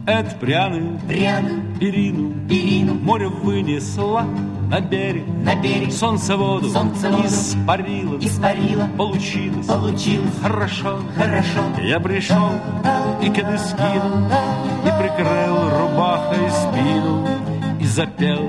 Эту пряную перину море вынесла на берег. Солнце воду испарило. Получилось хорошо. Я пришел и кеды скинул, и прикрыл рубахой спину, и запел.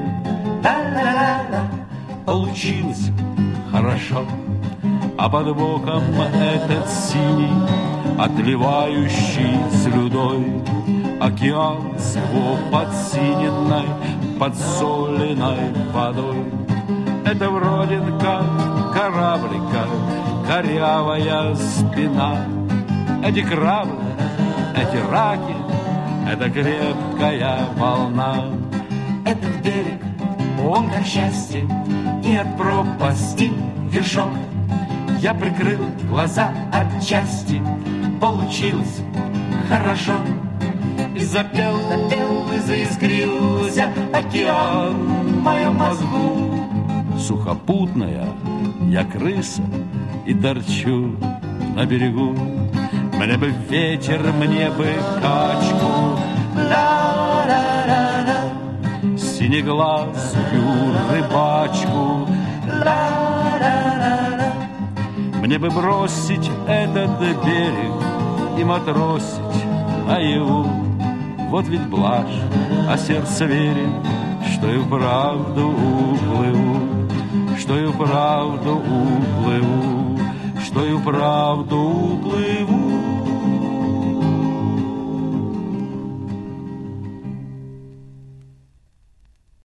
Получилось хорошо. А под боком этот синий, отливающий слюдой океан с его подсиненной, подсоленной водой. Это вроде как кораблика, корявая спина. Эти крабы, эти раки, это крепкая волна. Этот берег, он как счастье, и от пропасти вершок. Я прикрыл глаза отчасти, получилось хорошо. И запел, и заискрился океан в моем мозгу. Сухопутная я крыса и торчу на берегу. Мне бы ветер, мне бы качку, ла-ла-ла-ла, синеглазую рыбачку, ла-ла-ла-ла. Мне бы бросить этот берег и матросить наяву. Вот ведь блажь, а сердце верит, что и вправду уплыву, что и вправду уплыву, что и вправду уплыву.